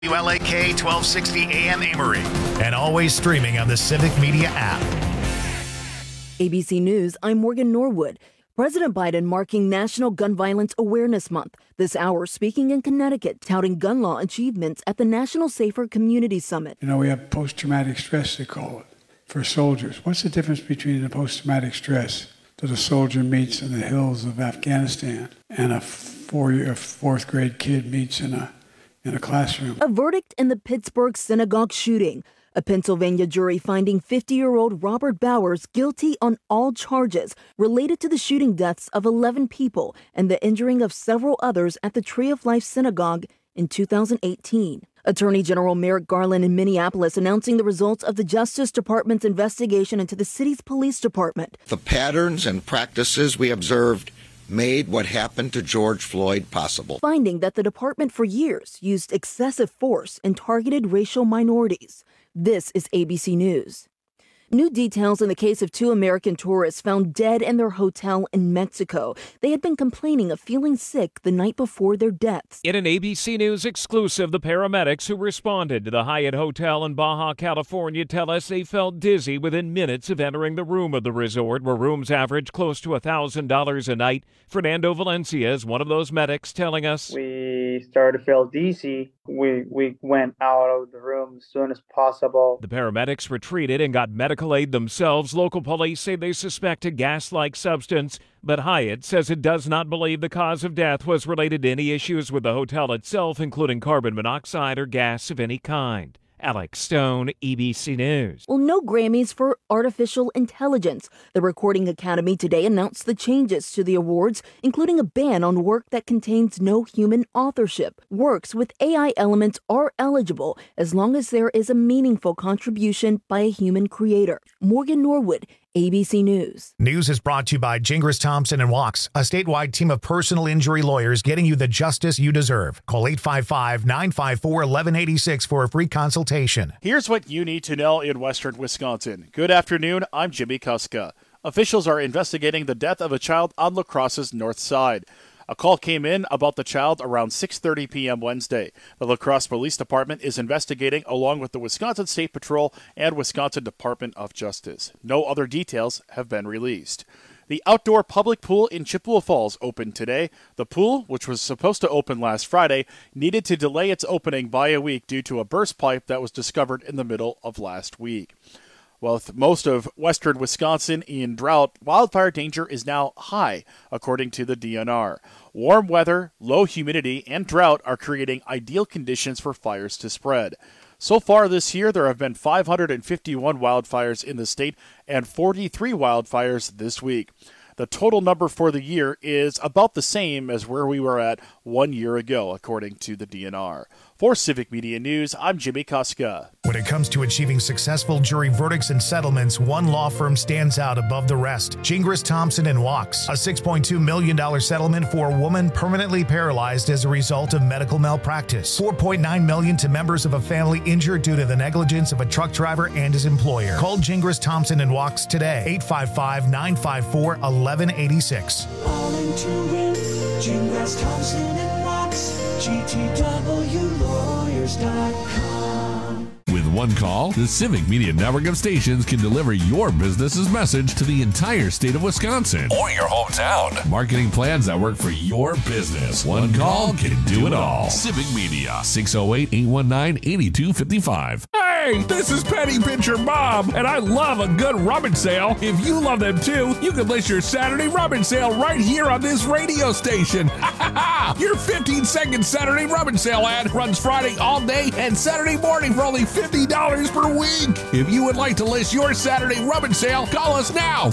WLAK 1260 AM Amory, and always streaming on the Civic Media app. ABC News, I'm Morgan Norwood. President Biden marking National Gun Violence Awareness Month. This hour speaking in Connecticut, touting gun law achievements at the National Safer Community Summit. You know, we have post-traumatic stress, they call it, for soldiers. What's the difference between the post-traumatic stress that a soldier meets in the hills of Afghanistan and a fourth grade kid meets in a classroom? A verdict in the Pittsburgh synagogue shooting. A Pennsylvania jury finding 50-year-old Robert Bowers guilty on all charges related to the shooting deaths of 11 people and the injuring of several others at the Tree of Life Synagogue in 2018. Attorney General Merrick Garland in Minneapolis announcing the results of the Justice Department's investigation into the city's police department. The patterns and practices we observed made what happened to George Floyd possible. Finding that the department for years used excessive force and targeted racial minorities. This is ABC News. New details in the case of 2 American tourists found dead in their hotel in Mexico. They had been complaining of feeling sick the night before their deaths. In an ABC News exclusive, the paramedics who responded to the Hyatt Hotel in Baja California tell us they felt dizzy within minutes of entering the room of the resort, where rooms average close to $1,000 a night. Fernando Valencia is one of those medics telling us, "We started to feel dizzy. We went out of the room as soon as possible." The paramedics retreated and got medical aid themselves. Local police say they suspect a gas-like substance, but Hyatt says it does not believe the cause of death was related to any issues with the hotel itself, including carbon monoxide or gas of any kind. Alex Stone, ABC News. Well, no Grammys for artificial intelligence. The Recording Academy today announced the changes to the awards, including a ban on work that contains no human authorship. Works with AI elements are eligible as long as there is a meaningful contribution by a human creator. Morgan Norwood, ABC News. News is brought to you by Gingras Thompson & Walks, a statewide team of personal injury lawyers getting you the justice you deserve. Call 855-954-1186 for a free consultation. Here's what you need to know in Western Wisconsin. Good afternoon, I'm Jimmy Kuska. Officials are investigating the death of a child on La Crosse's north side. A call came in about the child around 6:30 p.m. Wednesday. The La Crosse Police Department is investigating along with the Wisconsin State Patrol and Wisconsin Department of Justice. No other details have been released. The outdoor public pool in Chippewa Falls opened today. The pool, which was supposed to open last Friday, needed to delay its opening by a week due to a burst pipe that was discovered in the middle of last week. Well, with most of western Wisconsin in drought, wildfire danger is now high, according to the DNR. Warm weather, low humidity, and drought are creating ideal conditions for fires to spread. So far this year, there have been 551 wildfires in the state and 43 wildfires this week. The total number for the year is about the same as where we were at 1 year ago, according to the DNR. For Civic Media News, I'm Jimmy Kuska. When it comes to achieving successful jury verdicts and settlements, one law firm stands out above the rest. Gingras Thompson & Walks, a $6.2 million settlement for a woman permanently paralyzed as a result of medical malpractice. $4.9 million to members of a family injured due to the negligence of a truck driver and his employer. Call Gingras Thompson & Walks today, 855-954-1186. All into it, Gingras Thompson & Walks, GTWlawyers.com. With one call, the Civic Media Network of stations can deliver your business's message to the entire state of Wisconsin or your hometown. Marketing plans that work for your business. One call can do it all. Civic Media, 608-819-8255. Hey, this is Petty Pitcher Bob, and I love a good rummage sale. If you love them too, you can list your Saturday rummage sale right here on this radio station. Your 15-second Saturday rummage sale ad runs Friday all day and Saturday morning for only $50 per week. If you would like to list your Saturday rummage sale, call us now,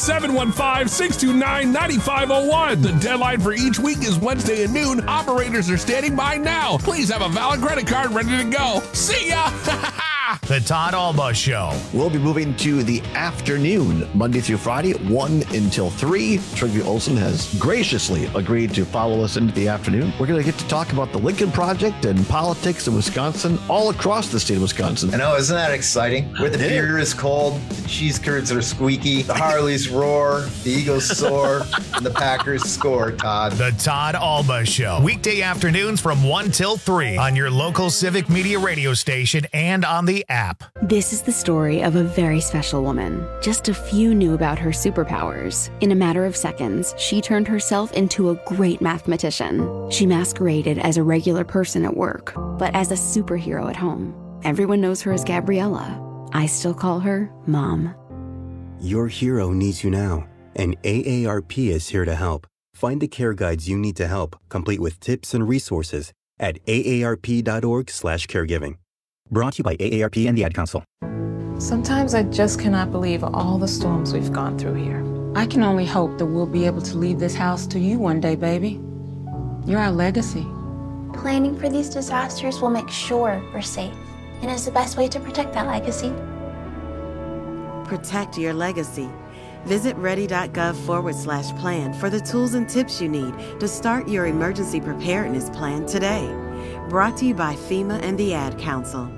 715-629-9501. The deadline for each week is Wednesday at noon. Operators are standing by now. Please have a valid credit card ready to go. See ya! The Todd Alba Show. We'll be moving to the afternoon, Monday through Friday, 1 until 3. Trygve Olsen has graciously agreed to follow us into the afternoon. We're going to get to talk about the Lincoln Project and politics in Wisconsin, all across the state of Wisconsin. I know, isn't that exciting? Where the beer is cold, the cheese curds are squeaky, the Harleys roar, the Eagles soar, and the Packers score, Todd. The Todd Alba Show. Weekday afternoons from 1 till 3 on your local Civic Media radio station and on the app. This is the story of a very special woman. Just a few knew about her superpowers. In a matter of seconds, she turned herself into a great mathematician. She masqueraded as a regular person at work, but as a superhero at home. Everyone knows her as Gabriella. I still call her Mom. Your hero needs you now, and AARP is here to help. Find the care guides you need to help, complete with tips and resources at aarp.org/caregiving. Brought to you by AARP and the Ad Council. Sometimes I just cannot believe all the storms we've gone through here. I can only hope that we'll be able to leave this house to you one day, baby. You're our legacy. Planning for these disasters will make sure we're safe, and is the best way to protect that legacy. Protect your legacy. Visit ready.gov/plan for the tools and tips you need to start your emergency preparedness plan today. Brought to you by FEMA and the Ad Council.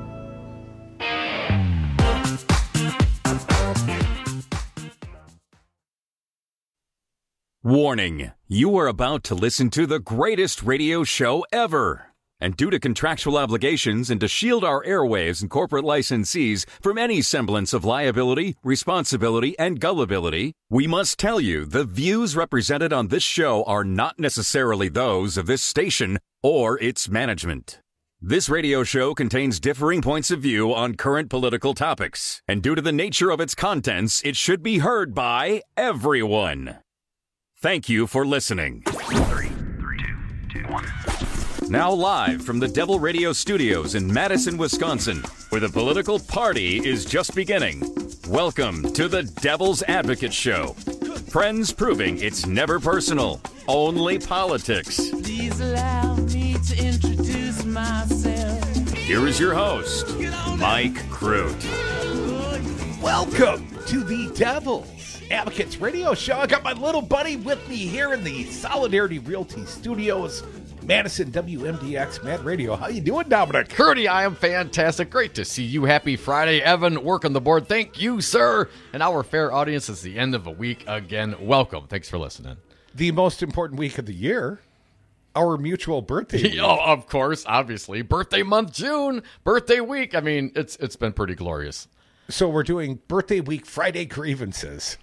Warning, you are about to listen to the greatest radio show ever. And due to contractual obligations and to shield our airwaves and corporate licensees from any semblance of liability, responsibility, and gullibility, we must tell you the views represented on this show are not necessarily those of this station or its management. This radio show contains differing points of view on current political topics, and due to the nature of its contents, it should be heard by everyone. Thank you for listening. 3, 2, 1. Now live from the Devil Radio Studios in Madison, Wisconsin, where the political party is just beginning. Welcome to the Devil's Advocate Show. Friends proving it's never personal, only politics. Please allow me to introduce myself. Here is your host, Mike Crute. Welcome to the Devil's Advocates Radio Show. I got my little buddy with me here in the Solidarity Realty Studios, Madison WMDX Mad Radio. How you doing, Dominic? Curdy, I am fantastic. Great to see you. Happy Friday. Evan, work on the board. Thank you, sir. And our fair audience is the end of a week again. Welcome. Thanks for listening. The most important week of the year, our mutual birthday week. Oh, of course, obviously. Birthday month, June. Birthday week. I mean, it's been pretty glorious. So we're doing birthday week Friday grievances.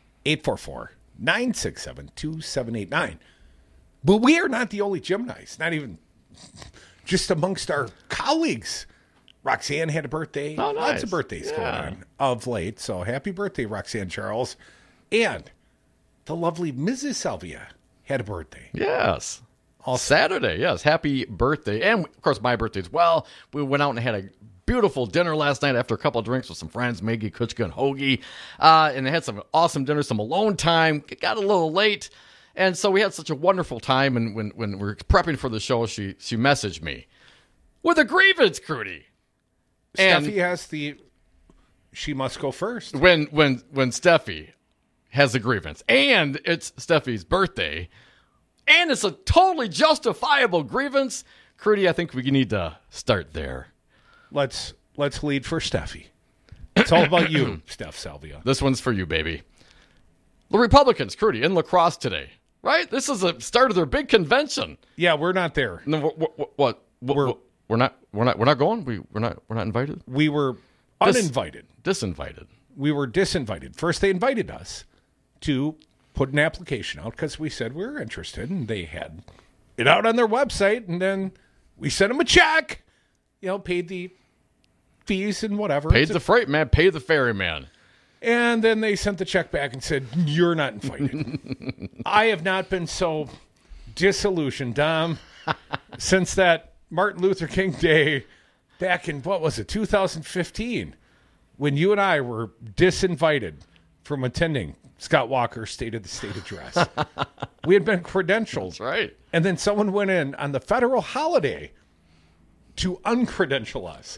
844-967-2789. But we are not the only Geminis, not even just amongst our colleagues. Roxanne had a birthday. Oh, nice. Lots of birthdays going on of late. So happy birthday, Roxanne Charles. And the lovely Mrs. Salvia had a birthday. Yes. All Saturday, yes. Happy birthday. And, of course, my birthday as well. We went out and had a beautiful dinner last night after a couple of drinks with some friends, Maggie, Kuchka, and Hoagie. And they had some awesome dinner, some alone time. It got a little late. And so we had such a wonderful time. And when we were prepping for the show, she messaged me with a grievance, Crudy. Steffi has she must go first. When Steffi has a grievance, and it's Steffi's birthday, and it's a totally justifiable grievance, Crudy, I think we need to start there. Let's lead for Steffi. It's all about you, Steph Salvia. This one's for you, baby. The Republicans, Crudy, in La Crosse today, right? This is the start of their big convention. Yeah, we're not there. No, what? We're not going. We're not invited. We were uninvited. Disinvited. We were disinvited. First, they invited us to put an application out because we said we were interested, and they had it out on their website, and then we sent them a check. Paid the fees and whatever. Paid the freight man. Paid the ferryman. And then they sent the check back and said, you're not invited. I have not been so disillusioned, Dom, since that Martin Luther King Day back in, 2015, when you and I were disinvited from attending Scott Walker's State of the State address. We had been credentialed. That's right. And then someone went in on the federal holiday to uncredential us,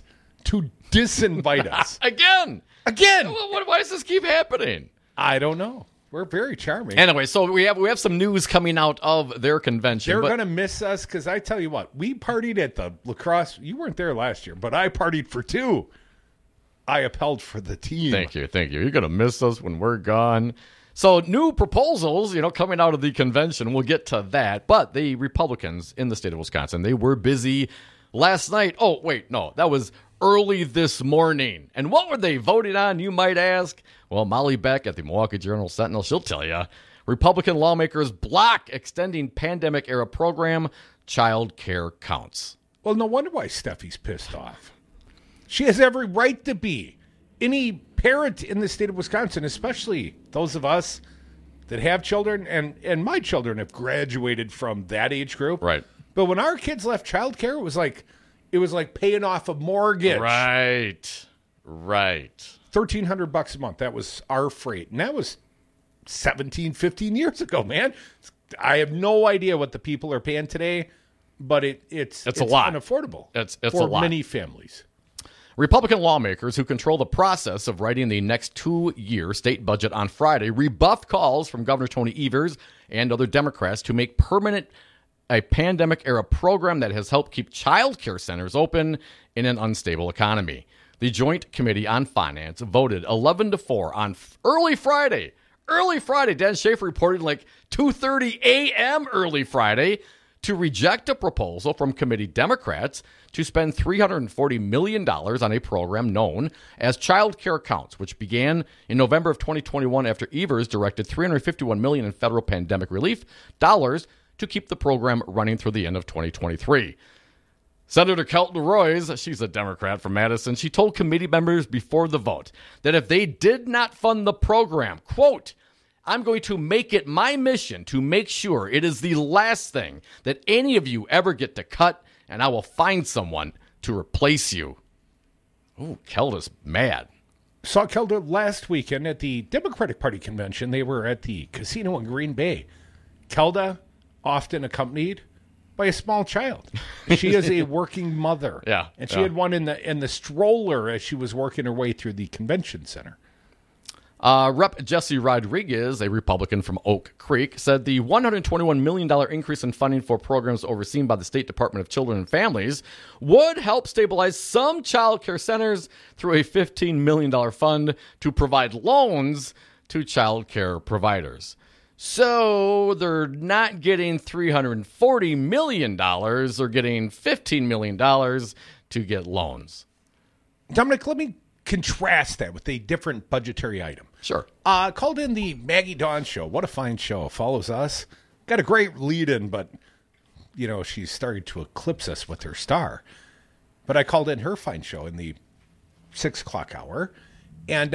to disinvite us. Again. Why does this keep happening? I don't know. We're very charming. Anyway, so we have some news coming out of their convention. They're going to miss us because I tell you what, we partied at the lacrosse. You weren't there last year, but I partied for 2. I upheld for the team. Thank you. You're going to miss us when we're gone. So new proposals, coming out of the convention. We'll get to that. But the Republicans in the state of Wisconsin, they were busy last night. Oh, wait, no, that was early this morning. And what were they voting on, you might ask? Well, Molly Beck at the Milwaukee Journal-Sentinel, she'll tell you. Republican lawmakers block extending pandemic-era program. Child care counts. Well, no wonder why Steffi's pissed off. She has every right to be. Any parent in the state of Wisconsin, especially those of us that have children, and my children have graduated from that age group. Right. But when our kids left childcare, it was like paying off a mortgage. Right. $1,300 a month. That was our freight. And that was 17, 15 years ago, man. I have no idea what the people are paying today, but it's a lot. Unaffordable. It's for a lot. Many families. Republican lawmakers who control the process of writing the next 2-year state budget on Friday rebuffed calls from Governor Tony Evers and other Democrats to make permanent a pandemic-era program that has helped keep child care centers open in an unstable economy. The Joint Committee on Finance voted 11-4 on early Friday. Dan Schaefer reported 2:30 a.m. early Friday to reject a proposal from committee Democrats to spend $340 million on a program known as Child Care Counts, which began in November of 2021 after Evers directed $351 million in federal pandemic relief dollars to keep the program running through the end of 2023. Senator Kelton Royce, she's a Democrat from Madison, she told committee members before the vote that if they did not fund the program, quote, I'm going to make it my mission to make sure it is the last thing that any of you ever get to cut, and I will find someone to replace you. Ooh, Kelda's mad. Saw Kelda last weekend at the Democratic Party convention. They were at the casino in Green Bay. Kelda, often accompanied by a small child. She is a working mother. Yeah. And she had one in the stroller as she was working her way through the convention center. Rep. Jesse Rodriguez, a Republican from Oak Creek, said the $121 million increase in funding for programs overseen by the State Department of Children and Families would help stabilize some child care centers through a $15 million fund to provide loans to child care providers. So they're not getting $340 million. They're getting $15 million to get loans. Dominic, let me contrast that with a different budgetary item. Sure. Called in the Maggie Dawn show. What a fine show. Follows us. Got a great lead-in, but, she's starting to eclipse us with her star. But I called in her fine show in the 6 o'clock hour. And,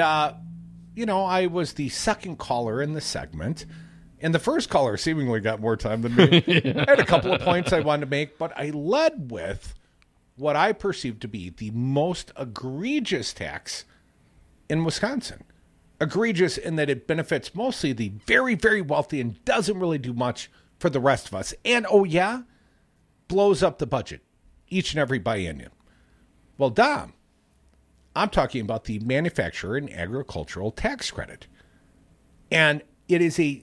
I was the second caller in the segment. And the first caller seemingly got more time than me. I had a couple of points I wanted to make, but I led with what I perceive to be the most egregious tax in Wisconsin. Egregious in that it benefits mostly the very, very wealthy and doesn't really do much for the rest of us. And, blows up the budget each and every biennium. Well, Dom, I'm talking about the manufacturer and agricultural tax credit. And it is a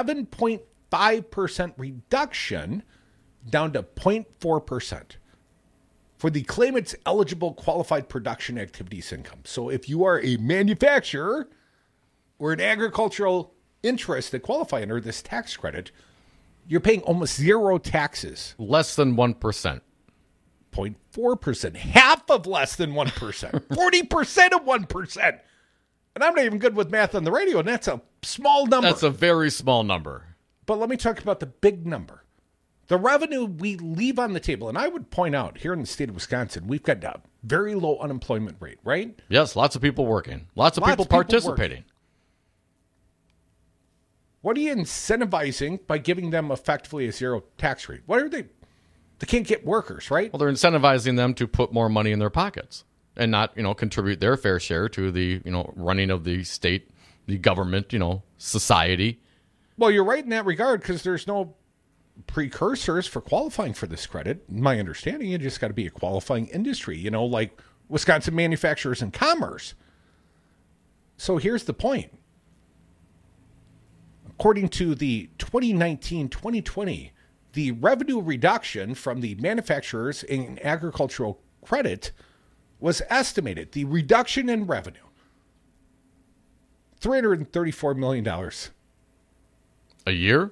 7.5% reduction down to 0.4%. for the claimant's eligible qualified production activities income. So if you are a manufacturer or an agricultural interest that qualify under this tax credit, you're paying almost zero taxes. Less than 1%. 0.4%. Half of less than 1%. 40% of 1%. And I'm not even good with math on the radio, and that's a small number. That's a very small number. But let me talk about the big number. The revenue we leave on the table, and I would point out, here in the state of Wisconsin, we've got a very low unemployment rate, right? Yes, lots of people working. Lots of people participating. Working. What are you incentivizing by giving them effectively a zero tax rate? What are they? They can't get workers, right? Well, they're incentivizing them to put more money in their pockets and not, contribute their fair share to the, running of the state, the government, society. Well, you're right in that regard because there's no precursors for qualifying for this credit. In my understanding, you just got to be a qualifying industry, like Wisconsin Manufacturers and Commerce. So here's the point. According to the 2019-2020, the revenue reduction from the manufacturers in agricultural credit was estimated. The reduction in revenue, $334 million. A year?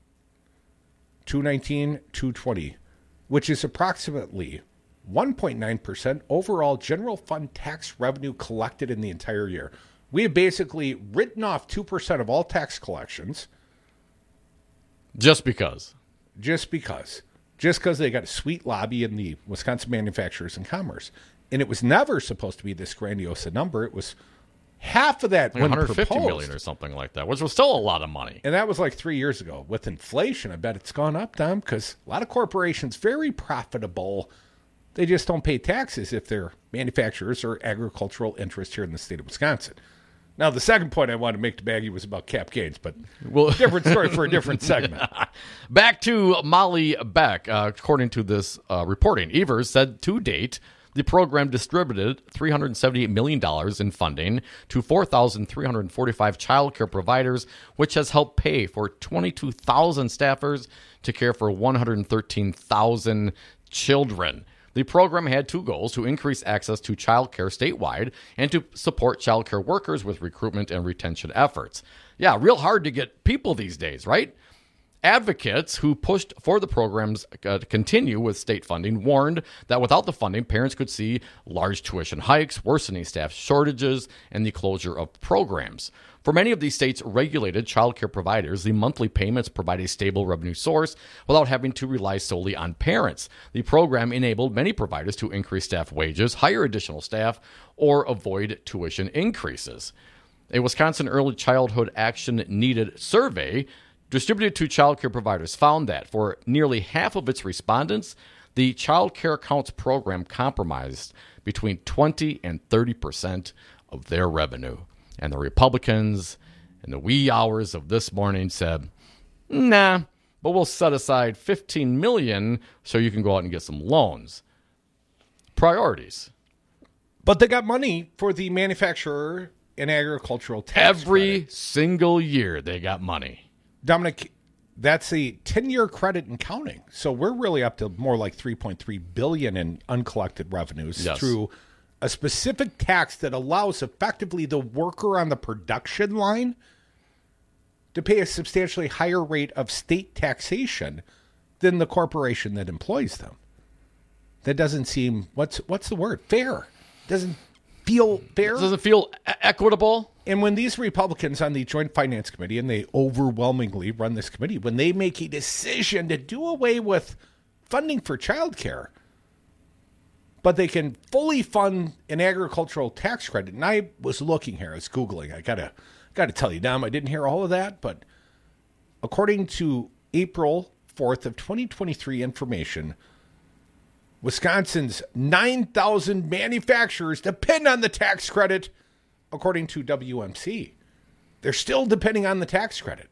219-220, which is approximately 1.9% overall general fund tax revenue collected in the entire year. We have basically written off 2% of all tax collections. Just because. Just because they got a sweet lobby in the Wisconsin Manufacturers and Commerce. And it was never supposed to be this grandiose a number. It was half of that like when 150 proposed. million or something like that, which was still a lot of money. And that was like 3 years ago. With inflation, I bet it's gone up, Tom, because a lot of corporations, very profitable. They just don't pay taxes if they're manufacturers or agricultural interests here in the state of Wisconsin. Now, the second point I wanted to make to Baggy was about cap gains, but different story for a different segment. Back to Molly Beck. According to this reporting, Evers said to date, the program distributed $378 million in funding to 4,345 child care providers, which has helped pay for 22,000 staffers to care for 113,000 children. The program had two goals: to increase access to child care statewide and to support child care workers with recruitment and retention efforts. Yeah, real hard to get people these days, right? Advocates who pushed for the programs to continue with state funding warned that without the funding, parents could see large tuition hikes, worsening staff shortages, and the closure of programs. For many of these states' regulated child care providers, the monthly payments provide a stable revenue source without having to rely solely on parents. The program enabled many providers to increase staff wages, hire additional staff, or avoid tuition increases. A Wisconsin Early Childhood Action Needed survey distributed to child care providers found that for nearly half of its respondents, the Child Care Counts program compromised between 20 and 30% of their revenue. And the Republicans, in the wee hours of this morning, said, nah, but we'll set aside $15 million so you can go out and get some loans. Priorities. But they got money for the manufacturer and agricultural tax Every credit. single year they got money. Dominic, that's a 10-year credit and counting. So we're really up to more like $3.3 billion in uncollected revenues through a specific tax that allows effectively the worker on the production line to pay a substantially higher rate of state taxation than the corporation that employs them. That doesn't seem, what's the word? Fair. Doesn't feel fair. Doesn't feel equitable. And when these Republicans on the Joint Finance Committee, and they overwhelmingly run this committee, when they make a decision to do away with funding for childcare, but they can fully fund an agricultural tax credit. And I was looking here, I was Googling. I gotta tell you, Dom, I didn't hear all of that, but according to April 4th of 2023 information, Wisconsin's 9,000 manufacturers depend on the tax credit, according to WMC. They're still depending on the tax credit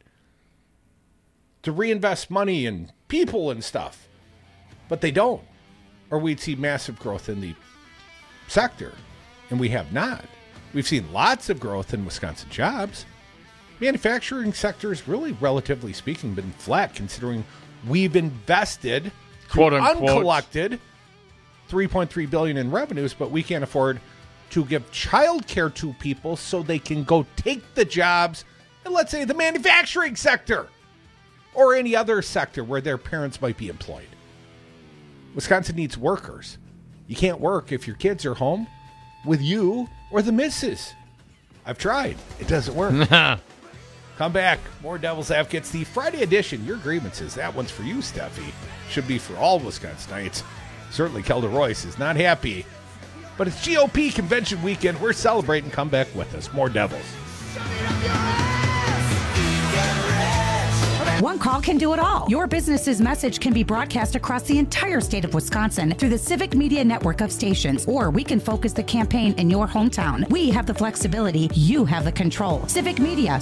to reinvest money in people and stuff, but they don't. Or we'd see massive growth in the sector, and we have not. We've seen lots of growth in Wisconsin jobs. Manufacturing sector has really, relatively speaking, been flat, considering we've invested, quote unquote, uncollected $3.3 billion in revenues, but we can't afford to give child care to people so they can go take the jobs in, let's say, the manufacturing sector or any other sector where their parents might be employed. Wisconsin needs workers. You can't work if your kids are home with you or the missus. I've tried. It doesn't work. Come back. More Devil's Advocates. The Friday edition, your grievances. That one's for you, Steffi. Should be for all Wisconsinites. Certainly Kelda Royce is not happy. But it's GOP convention weekend. We're celebrating. Come back with us. More Devils. One call can do it all. Your business's message can be broadcast across the entire state of Wisconsin through the Civic Media network of stations, or we can focus the campaign in your hometown. We have the flexibility. You have the control. Civic Media,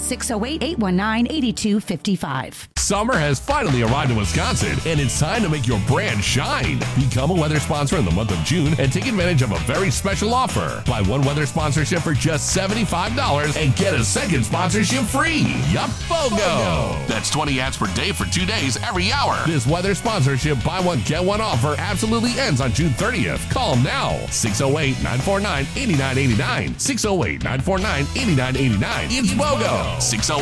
608-819-8255. Summer has finally arrived in Wisconsin, and it's time to make your brand shine. Become a weather sponsor in the month of June and take advantage of a very special offer. Buy one weather sponsorship for just $75 and get a second sponsorship free. Yup, BOGO. That's 20 ads per day for 2 days every hour. This weather sponsorship buy one, get one offer absolutely ends on June 30th. Call now. 608-949-8989. 608-949-8989. It's BOGO.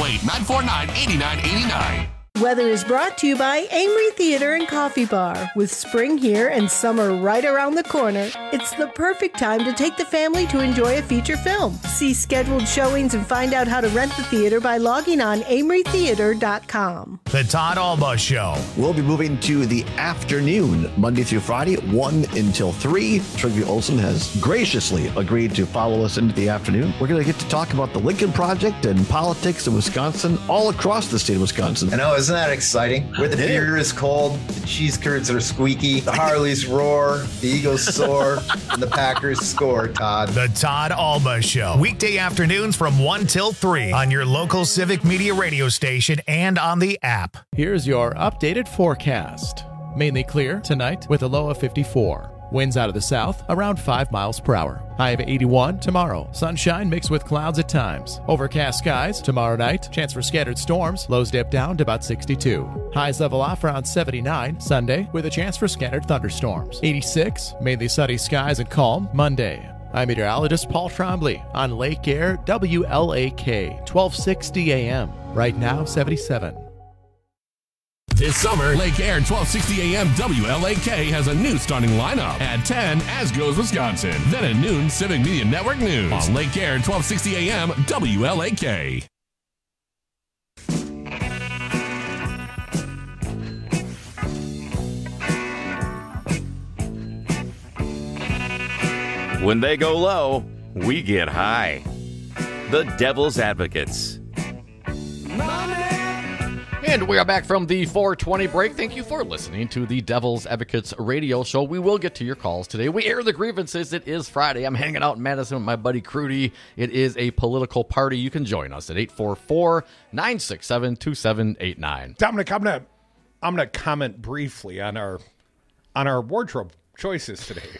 608-949-8989. Weather is brought to you by Amory Theater and Coffee Bar. With spring here and summer right around the corner, it's the perfect time to take the family to enjoy a feature film. See scheduled showings and find out how to rent the theater by logging on amorytheater.com. The Todd Alba Show. We'll be moving to the afternoon, Monday through Friday, 1 until 3. Trygve Olsen has graciously agreed to follow us into the afternoon. We're going to get to talk about the Lincoln Project and politics in Wisconsin, all across the state of Wisconsin. I know, isn't that exciting? Where the beer is cold, the cheese curds are squeaky, the Harleys roar, the Eagles soar, and the Packers score, Todd. The Todd Alba Show. Weekday afternoons from 1 till 3 on your local Civic Media radio station and on the app. Here's your updated forecast. Mainly clear tonight with a low of 54. Winds out of the south around 5 miles per hour. High of 81 tomorrow. Sunshine mixed with clouds at times. Overcast skies tomorrow night. Chance for scattered storms. Lows dip down to about 62. Highs level off around 79 Sunday with a chance for scattered thunderstorms. 86, mainly sunny skies and calm Monday. I'm meteorologist Paul Trombley on Lake Air WLAK 1260 AM. Right now 77. This summer, Lake Air 1260 AM WLAK has a new starting lineup. At 10, As Goes Wisconsin. Then at noon, Civic Media Network News. On Lake Air 1260 AM WLAK. When they go low, we get high. The Devil's Advocates. And we are back from the 420 break. Thank you for listening to the Devil's Advocates radio show. We will get to your calls today. We air the grievances. It is Friday. I'm hanging out in Madison with my buddy Crudy. It is a political party. You can join us at 844-967-2789. Dominic, I'm gonna comment briefly on our wardrobe choices today.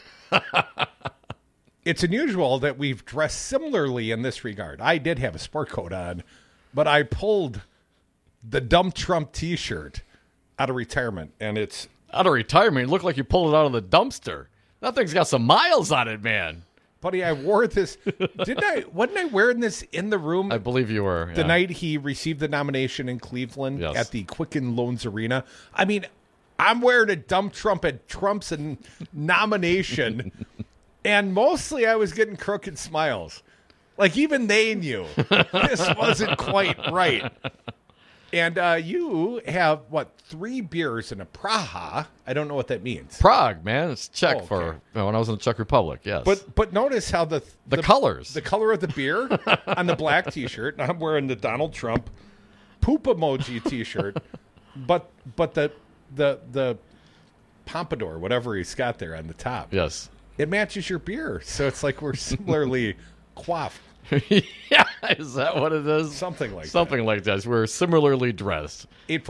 It's unusual that we've dressed similarly in this regard. I did have a sport coat on, but I pulled the Dump Trump t-shirt out of retirement, and it's out of retirement. It looked like you pulled it out of the dumpster. That thing's got some miles on it, man. Buddy, I wore this. Wasn't I wearing this in the room? I believe you were. The night he received the nomination in Cleveland at the Quicken Loans Arena. I mean, I'm wearing a Dump Trump at Trump's nomination, and mostly I was getting crooked smiles. Like, even they knew this wasn't quite right. And you have, 3 beers and a Praha. I don't know what that means. Prague, man. It's Czech for when I was in the Czech Republic, yes. But notice how the colors. The color of the beer on the black T-shirt. And I'm wearing the Donald Trump poop emoji T-shirt. But the pompadour, whatever he's got there on the top. Yes. It matches your beer. So it's like we're similarly coiffed. Yeah, is that what it is? Something like that. We're similarly dressed.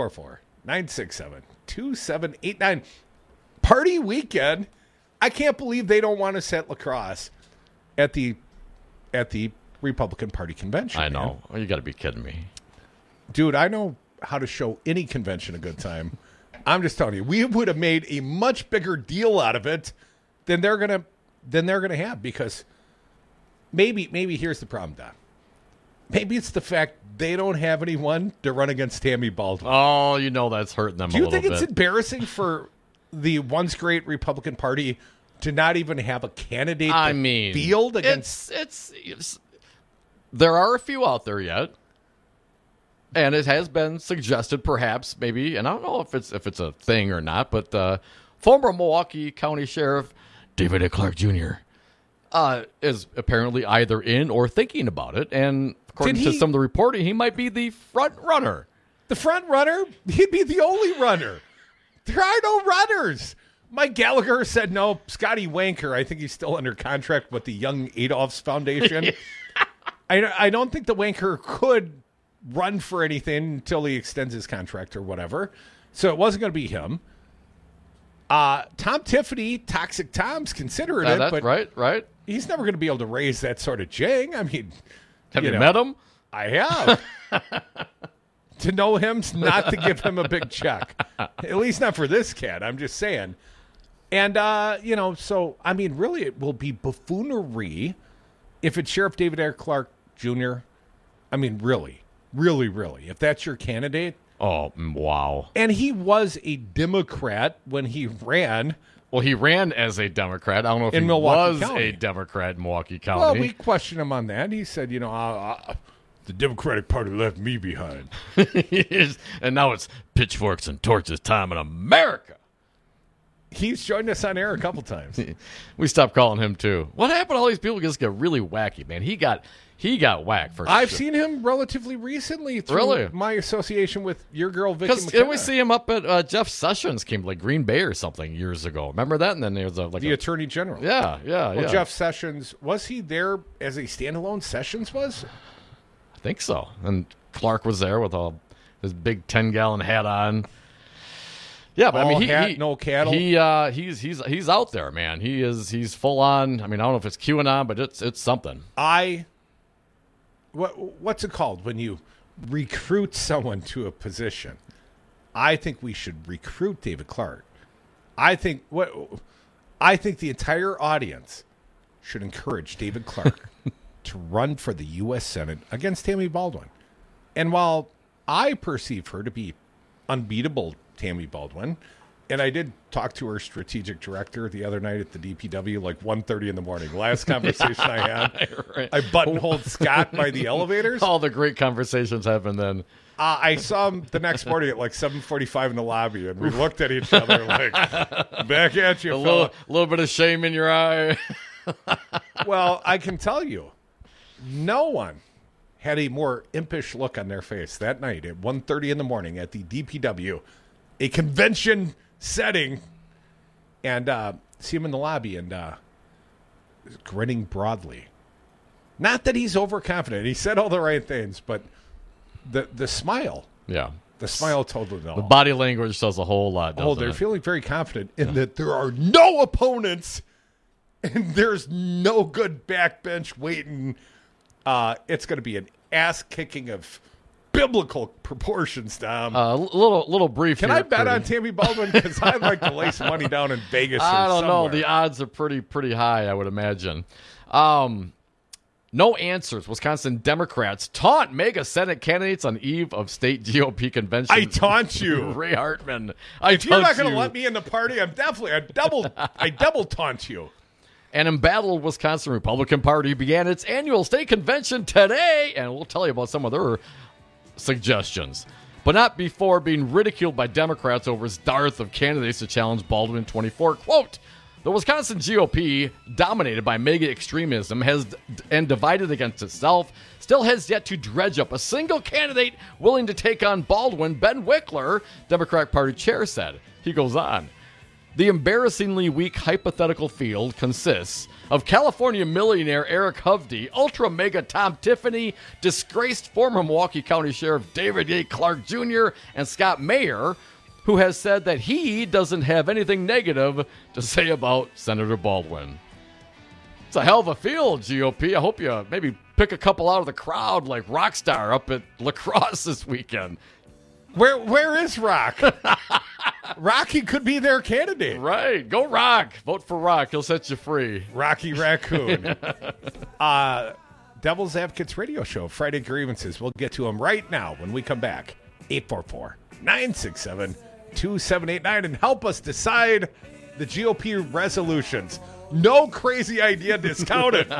844-967-2789. Party weekend. I can't believe they don't want us at La Crosse at the Republican Party convention. I know. You got to be kidding me. Dude, I know how to show any convention a good time. I'm just telling you, we would have made a much bigger deal out of it than they're gonna have, because maybe here's the problem, Don. Maybe it's the fact they don't have anyone to run against Tammy Baldwin. Oh, you know that's hurting them a little bit. Do you think it's embarrassing for the once great Republican Party to not even have a candidate field against? It's there are a few out there yet. And it has been suggested, perhaps, maybe, and I don't know if it's a thing or not, but former Milwaukee County Sheriff David A. Clark Jr. Is apparently either in or thinking about it. And according to some of the reporting, he might be the front runner. The front runner, he'd be the only runner. There are no runners. Mike Gallagher said no. Scotty Wanker, I think he's still under contract with the Young Adolphs Foundation. I don't think the Wanker could run for anything until he extends his contract or whatever. So it wasn't going to be him. Tom Tiffany, Toxic Tom's considering it, but right. He's never going to be able to raise that sort of jing. I mean, have you met him? I have. To know him's not to give him a big check. At least not for this cat. I'm just saying. And, so, I mean, really, it will be buffoonery if it's Sheriff David R. Clark Jr. I mean, really, if that's your candidate. Oh, wow. And he was a Democrat when he ran. Well, he ran as a Democrat. I don't know if in he Milwaukee was County. a Democrat in Milwaukee County. Well, we questioned him on that. He said, the Democratic Party left me behind. And now it's pitchforks and torches time in America. He's joined us on air a couple times. We stopped calling him, too. What happened to all these people just get really wacky, man? He got whacked for I've sure. seen him relatively recently through my association with your girl, Vicky McKenna. Didn't we see him up at Jeff Sessions came like Green Bay or something years ago? Remember that? And then there was the Attorney General. Yeah. Well, Jeff Sessions, was he there as a standalone? Sessions was? I think so. And Clark was there with his big 10-gallon hat on. Yeah, but I mean, no cattle. He's out there, man. He's full on. I mean, I don't know if it's QAnon, but it's something. What's it called when you recruit someone to a position? I think we should recruit David Clark. I think the entire audience should encourage David Clark to run for the U.S. Senate against Tammy Baldwin. And while I perceive her to be unbeatable, Tammy Baldwin, and I did talk to her strategic director the other night at the DPW, like 1:30 in the morning. Last conversation I had, right. I buttonholed Scott by the elevators. All the great conversations happen then. I saw him the next morning at like 7:45 in the lobby, and we looked at each other like, back at you, a little bit of shame in your eye. Well, I can tell you, no one had a more impish look on their face that night at 1:30 in the morning at the DPW, a convention setting, and see him in the lobby and grinning broadly. Not that he's overconfident. He said all the right things, but the smile. Yeah. The smile told it all. The body language says a whole lot, doesn't they're it? feeling very confident in that there are no opponents and there's no good backbench waiting. It's going to be an ass-kicking of biblical proportions, Tom. Little brief. Can I bet on Tammy Baldwin? Because I'd like to lay some money down in Vegas. I don't know. somewhere. The odds are pretty high, I would imagine. No answers. Wisconsin Democrats taunt mega Senate candidates on eve of state GOP convention. I taunt you, Ray Hartman. If you're not going to let me in the party, I'm definitely I double taunt you. An embattled Wisconsin Republican Party began its annual state convention today, and we'll tell you about some of their suggestions, but not before being ridiculed by Democrats over its dearth of candidates to challenge Baldwin in 24. Quote, the Wisconsin GOP, dominated by mega extremism and divided against itself, still has yet to dredge up a single candidate willing to take on Baldwin, Ben Wickler, Democratic Party chair, said. He goes on. The embarrassingly weak hypothetical field consists of California millionaire Eric Hovde, ultra mega Tom Tiffany, disgraced former Milwaukee County Sheriff David A. Clark Jr., and Scott Mayer, who has said that he doesn't have anything negative to say about Senator Baldwin. It's a hell of a field, GOP. I hope you maybe pick a couple out of the crowd like Rockstar up at La Crosse this weekend. Where is Rock? Rocky could be their candidate. Right. Go Rock. Vote for Rock. He'll set you free. Rocky Raccoon. Devil's Advocates Radio Show, Friday Grievances. We'll get to them right now when we come back. 844-967-2789 and help us decide the GOP resolutions. No crazy idea discounted.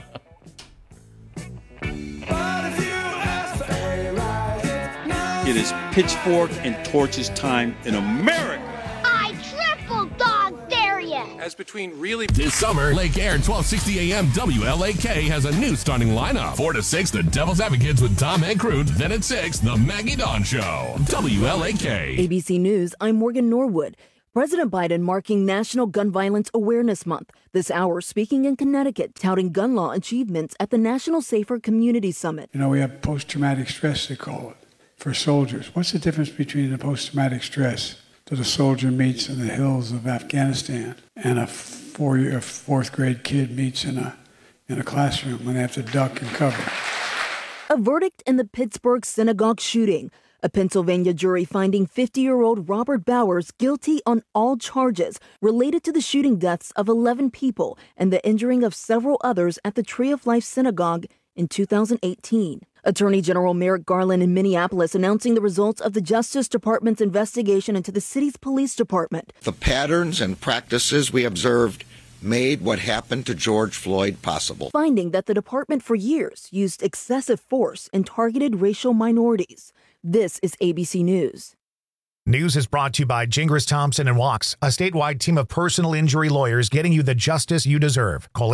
It is pitchfork and torches time in America. I triple dog dare you. as between really... This summer, Lake Air 1260 AM WLAK has a new starting lineup. 4 to 6, the Devil's Advocates with Tom Hankrut. Then at 6, the Maggie Dawn Show. WLAK. ABC News, I'm Morgan Norwood. President Biden marking National Gun Violence Awareness Month. This hour, speaking in Connecticut, touting gun law achievements at the National Safer Community Summit. You know, we have post-traumatic stress, they call it, for soldiers. What's the difference between the post-traumatic stress that a soldier meets in the hills of Afghanistan and a fourth grade kid meets in a classroom when they have to duck and cover? A verdict in the Pittsburgh synagogue shooting. A Pennsylvania jury finding 50-year-old Robert Bowers guilty on all charges related to the shooting deaths of 11 people and the injuring of several others at the Tree of Life Synagogue in 2018. Attorney General Merrick Garland in Minneapolis announcing the results of the Justice Department's investigation into the city's police department. The patterns and practices we observed made what happened to George Floyd possible. Finding that the department for years used excessive force and targeted racial minorities. This is ABC News. News is brought to you by Gingras Thompson and Walks, a statewide team of personal injury lawyers getting you the justice you deserve. Call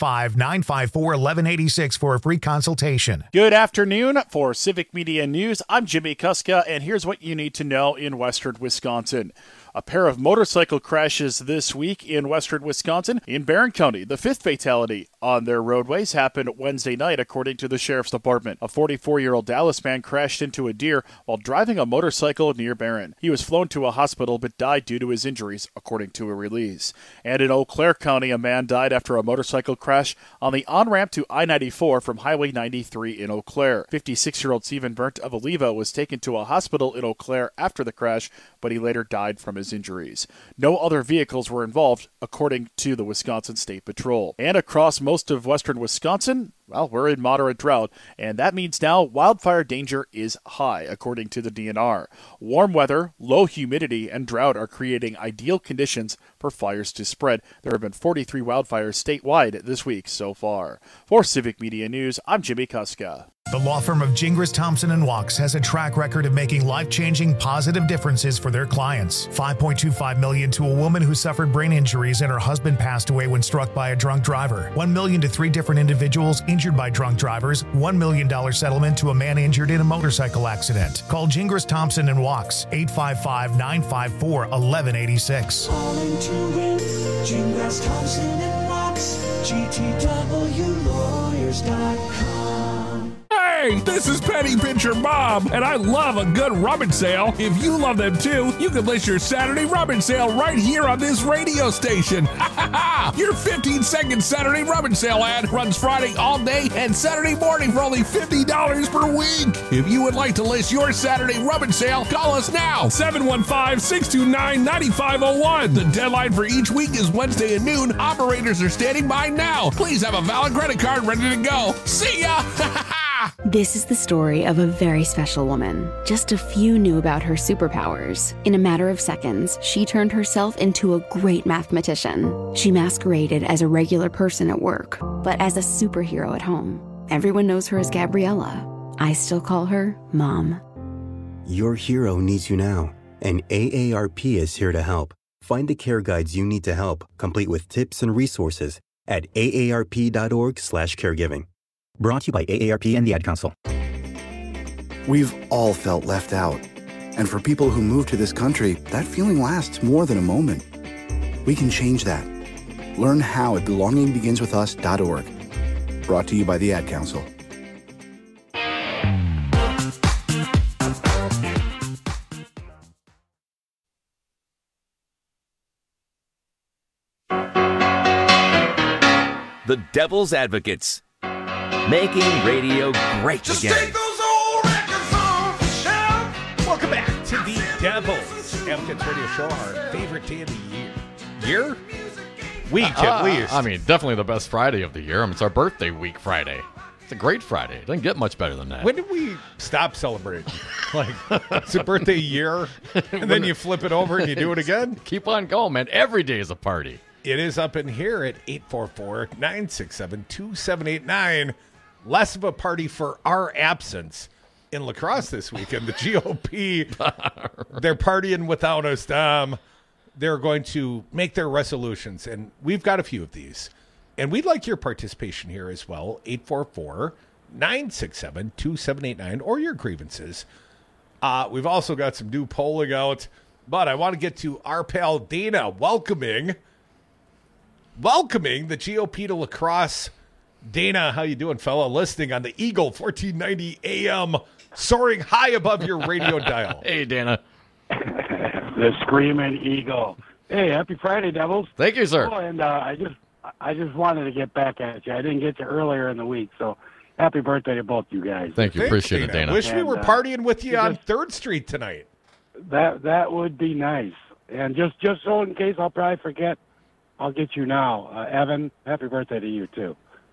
855-954-1186 for a free consultation. Good afternoon. For Civic Media News, I'm Jimmy Kuska, and here's what you need to know in western Wisconsin. A pair of motorcycle crashes this week in western Wisconsin. In Barron County, the fifth fatality on their roadways happened Wednesday night, according to the Sheriff's Department. A 44-year-old Dallas man crashed into a deer while driving a motorcycle near Barron. He was flown to a hospital but died due to his injuries, according to a release. And in Eau Claire County, a man died after a motorcycle crash on the on-ramp to I-94 from Highway 93 in Eau Claire. 56-year-old Stephen Burnt of Oliva was taken to a hospital in Eau Claire after the crash, but he later died from his injuries. No other vehicles were involved, according to the Wisconsin State Patrol. And across most of western Wisconsin, well, we're in moderate drought, and that means now wildfire danger is high, according to the DNR. Warm weather, low humidity, and drought are creating ideal conditions for fires to spread. There have been 43 wildfires statewide this week so far. For Civic Media News, I'm Jimmy Kuska. The law firm of Gingras Thompson and Walks has a track record of making life-changing positive differences for their clients. $5.25 million to a woman who suffered brain injuries and her husband passed away when struck by a drunk driver. $1 million to 3 different individuals injured by drunk drivers. $1 million settlement to a man injured in a motorcycle accident. Call Gingras Thompson and Walks, 855-954-1186. Calling to win, Gingras Thompson and Walks, GTWlawyers.com. Hey, this is Petty Pitcher Bob, and I love a good rummage sale. If you love them too, you can list your Saturday rummage sale right here on this radio station. Your 15-second Saturday rummage sale ad runs Friday all day and Saturday morning for only $50 per week. If you would like to list your Saturday rummage sale, call us now, 715-629-9501. The deadline for each week is Wednesday at noon. Operators are standing by now. Please have a valid credit card ready to go. See ya! This is the story of a very special woman. Just a few knew about her superpowers. In a matter of seconds, she turned herself into a great mathematician. She masqueraded as a regular person at work, but as a superhero at home. Everyone knows her as Gabriella. I still call her Mom. Your hero needs you now, and AARP is here to help. Find the care guides you need to help, complete with tips and resources at aarp.org/caregiving. Brought to you by AARP and the Ad Council. We've all felt left out. And for people who move to this country, that feeling lasts more than a moment. We can change that. Learn how at belongingbeginswithus.org. Brought to you by the Ad Council. The Devil's Advocates. Making radio great Just again. take those old records off the shelf. Welcome back to the Devil's Advocates Radio Show, our favorite day of the year. Week, at least. I mean, definitely the best Friday of the year. I mean, it's our birthday week Friday. It's a great Friday. It doesn't get much better than that. When did we stop celebrating? Like, it's a birthday year, and then you flip it over and you do it again? Keep on going, man. Every day is a party. It is up in here at 844-967-2789. Less of a party for our absence in La Crosse this weekend. The GOP, they're partying without us, Dom. they're going to make their resolutions, and we've got a few of these. And we'd like your participation here as well, 844-967-2789, or your grievances. We've also got some new polling out, but I want to get to our pal Dana welcoming the GOP to La Crosse. Dana, how you doing, fella? Listening on the Eagle 1490 AM, soaring high above your radio dial. Hey, Dana. The Screaming Eagle. Hey, happy Friday, Devils. Thank you, sir. Oh, and I just wanted to get back at you. I didn't get to earlier in the week, so happy birthday to both you guys. Thank you. Appreciate it, Dana. Wish we were partying with you on 3rd Street tonight. That would be nice. And just so in case I'll probably forget, I'll get you now. Evan, happy birthday to you, too.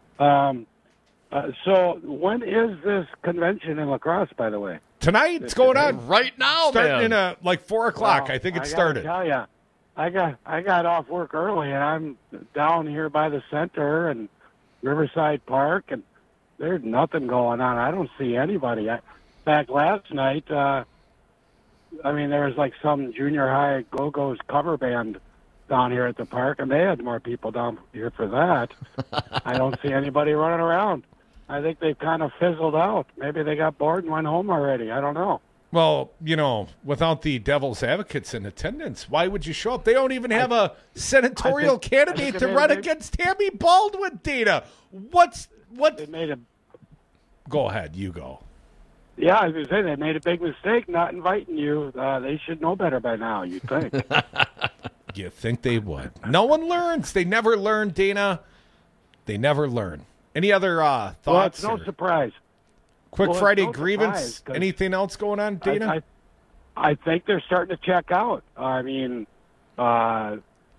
So when is this convention in La Crosse, by the way? Tonight? It's going on right now, starting man. in 4 o'clock. I think it started. I gotta tell you, I got off work early, and I'm down here by the center and Riverside Park, and there's nothing going on. I don't see anybody. In fact, last night, there was like some junior high Go-Go's cover band down here at the park, and they had more people down here for that. I don't see anybody running around. I think they've kind of fizzled out. Maybe they got bored and went home already. I don't know. Well, without the Devil's Advocates in attendance, why would you show up? They don't even have a senatorial candidate to run against Tammy Baldwin, Dana. They made a... Go ahead, you go. Yeah, I was going to say, they made a big mistake not inviting you. They should know better by now, you'd think. You think they would. No one learns. They never learn, Dana. They never learn. Any other thoughts? Well, it's no surprise. Quick Friday grievance. Anything else going on, Dana? I think they're starting to check out. I mean, Biden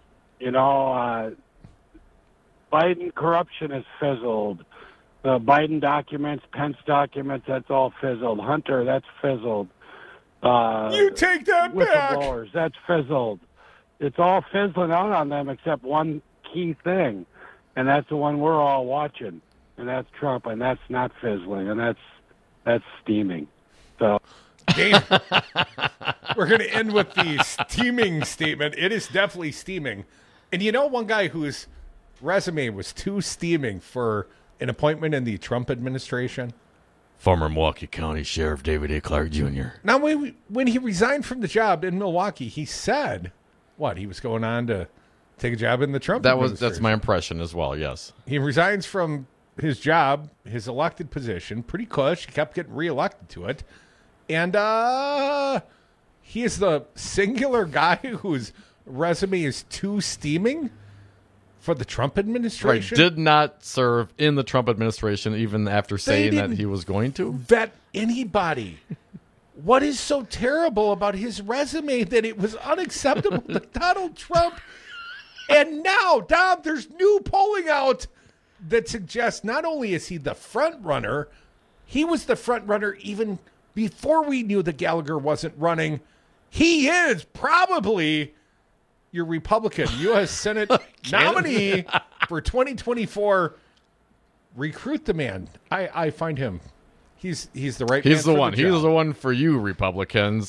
corruption has fizzled. The Biden documents, Pence documents, that's all fizzled. Hunter, that's fizzled. You take that back. Whistleblowers, that's fizzled. It's all fizzling out on them except one key thing, and that's the one we're all watching, and that's Trump, and that's not fizzling, and that's steaming. So, Dana, we're going to end with the steaming statement. It is definitely steaming. And one guy whose resume was too steaming for an appointment in the Trump administration? Former Milwaukee County Sheriff David A. Clark Jr. Now, when he resigned from the job in Milwaukee, he said, he was going on to take a job in the Trump administration. That's my impression as well, yes. He resigns from his job, his elected position, pretty cush. He kept getting reelected to it. And he is the singular guy whose resume is too steaming for the Trump administration. Right, did not serve in the Trump administration even after saying that he was going to. Vet anybody. What is so terrible about his resume that it was unacceptable to Donald Trump? And now, Dom, there's new polling out that suggests not only is he the front runner, he was the front runner even before we knew that Gallagher wasn't running. He is probably your Republican U.S. Senate nominee for 2024. Recruit the man. I find him. He's the right man. He's the one. He's the one for you, Republicans.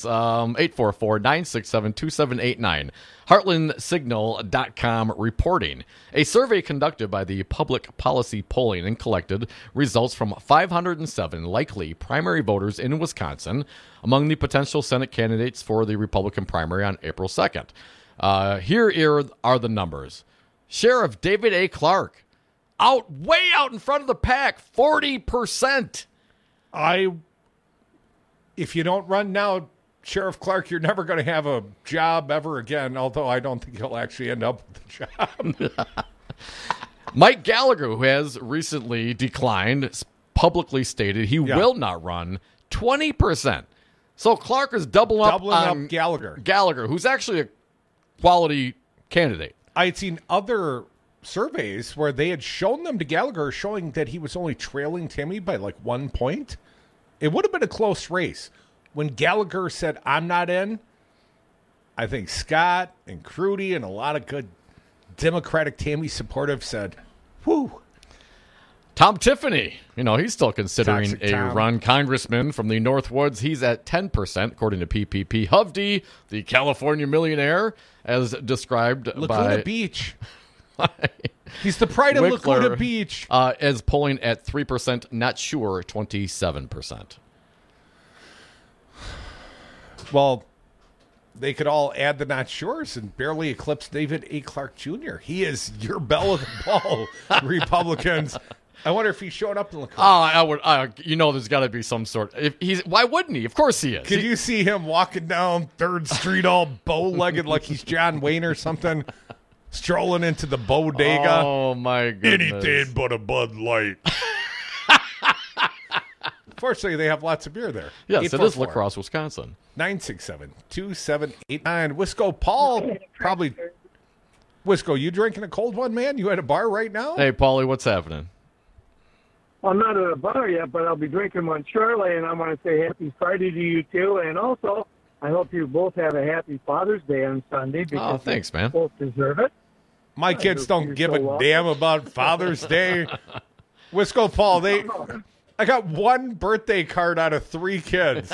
844-967-2789. HeartlandSignal.com reporting. A survey conducted by the Public Policy Polling and collected results from 507 likely primary voters in Wisconsin among the potential Senate candidates for the Republican primary on April 2nd. Here are the numbers. Sheriff David A. Clark, way out in front of the pack, 40%. If you don't run now, Sheriff Clark, you're never going to have a job ever again, although I don't think he'll actually end up with a job. Mike Gallagher, who has recently declined, publicly stated he will not run, 20%. So Clark is doubling up Gallagher. Gallagher, who's actually a quality candidate. I had seen other surveys where they had shown them to Gallagher, showing that he was only trailing Timmy by 1 point. It would have been a close race. When Gallagher said, I'm not in, I think Scott and Crudy and a lot of good Democratic Tammy supportive said, whew. Tom Tiffany, he's still considering Toxic Tom. run. Congressman from the Northwoods. He's at 10%, according to PPP. Hovde, the California millionaire, as described by Laguna Beach. He's the pride of Wickler, Laguna Beach. As polling at 3%, not sure, 27%. Well, they could all add the not sures and barely eclipse David A. Clark Jr. He is your belle of the ball, Republicans. I wonder if he's showing up in lacrosse. I would. There's got to be some sort. Why wouldn't he? Of course he is. Could you see him walking down 3rd Street all bow-legged like he's John Wayne or something, strolling into the bodega? Oh my goodness! Anything but a Bud Light. Fortunately, they have lots of beer there. Yes, it is La Crosse, Wisconsin. 967-2789. Wisco Paul, probably. Wisco, you drinking a cold one, man? You at a bar right now? Hey, Paulie, what's happening? I'm not at a bar yet, but I'll be drinking one shortly, and I want to say happy Friday to you, too. And also, I hope you both have a happy Father's Day on Sunday. Because thanks, man. Both deserve it. My kids don't give a damn about Father's Day. Wisco Paul, I got one birthday card out of 3 kids.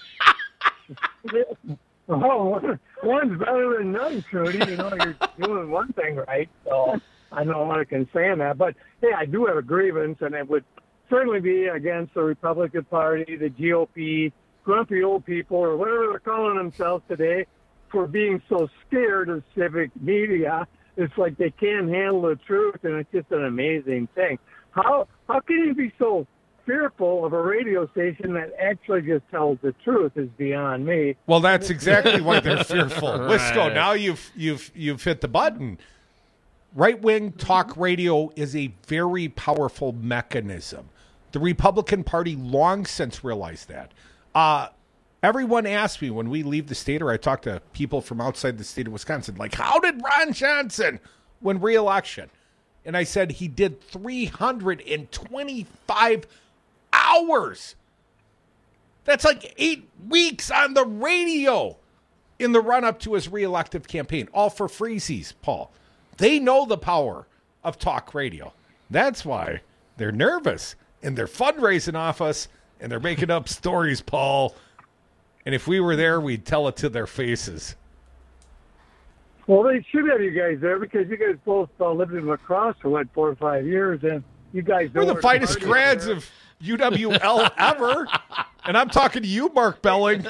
Oh, one's better than none, Trudy. You're doing one thing right, so I don't want to concern that. But, hey, I do have a grievance, and it would certainly be against the Republican Party, the GOP, grumpy old people, or whatever they're calling themselves today, for being so scared of civic media. It's like they can't handle the truth, and it's just an amazing thing. How can you be so fearful of a radio station that actually just tells the truth is beyond me. Well, that's exactly why they're fearful. Wisco, now you've hit the button. Right-wing talk radio is a very powerful mechanism. The Republican Party long since realized that. Everyone asks me when we leave the state, or I talk to people from outside the state of Wisconsin, like, how did Ron Johnson win re-election? And I said he did 325 hours. That's like 8 weeks on the radio in the run-up to his re-elective campaign, all for freezies, Paul. They know the power of talk radio. That's why they're nervous, and they're fundraising off us, and they're making up stories, Paul. And if we were there, we'd tell it to their faces. Well, they should have you guys there because you guys both lived in La Crosse for, 4 or 5 years, and you guys know we're the finest grads of UWL ever. And I'm talking to you, Mark Belling.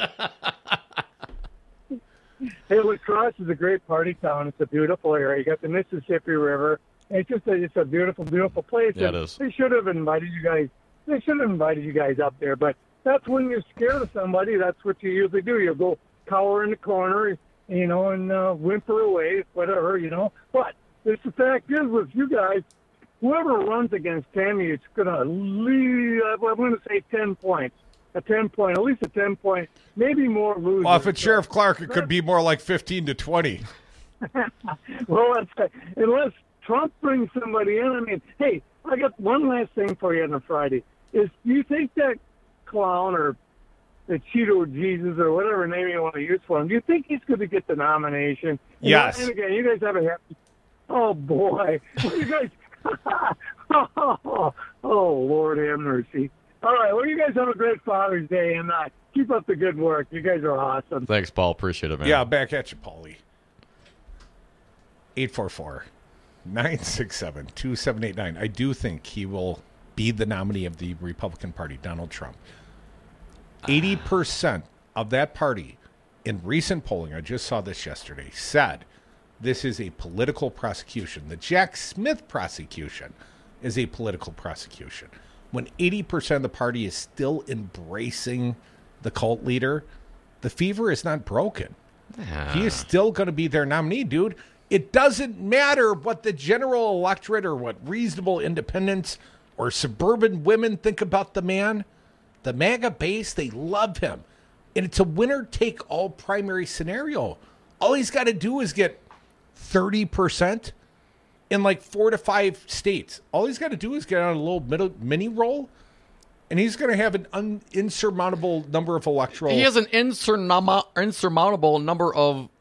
Hey, La Crosse is a great party town. It's a beautiful area. You got the Mississippi River. It's just it's a beautiful, beautiful place. Yeah, it is. They should have invited you guys. They should have invited you guys up there. But that's when you're scared of somebody. That's what you usually do. You go cower in the corner, and whimper away, whatever, But the fact is, with you guys, whoever runs against Tammy, it's going to lead, I'm going to say 10 points. At least a 10-point, maybe more losers. Well, if it's Sheriff Clark, it could be more like 15 to 20. Well, unless Trump brings somebody in. I mean, hey, I got one last thing for you on a Friday. Do you think that clown or the Cheeto Jesus or whatever name you want to use for him, do you think he's going to get the nomination? Yes. And again, you guys have a happy... Oh, boy. You guys... oh, Lord have mercy. All right, well, you guys have a great Father's Day, and keep up the good work. You guys are awesome. Thanks, Paul. Appreciate it, man. Yeah, back at you, Paulie. 844-967-2789. I do think he will be the nominee of the Republican Party, Donald Trump. 80% of that party in recent polling, I just saw this yesterday, said this is a political prosecution. The Jack Smith prosecution is a political prosecution. When 80% of the party is still embracing the cult leader, the fever is not broken. Yeah. He is still going to be their nominee, dude. It doesn't matter what the general electorate or what reasonable independents or suburban women think about the man. The MAGA base, they love him. And it's a winner-take-all primary scenario. All he's got to do is get 30% in 4 to 5 states. All he's got to do is get on a little mini roll, and he's going to have an insurmountable number of electoral... He has an insurmountable number of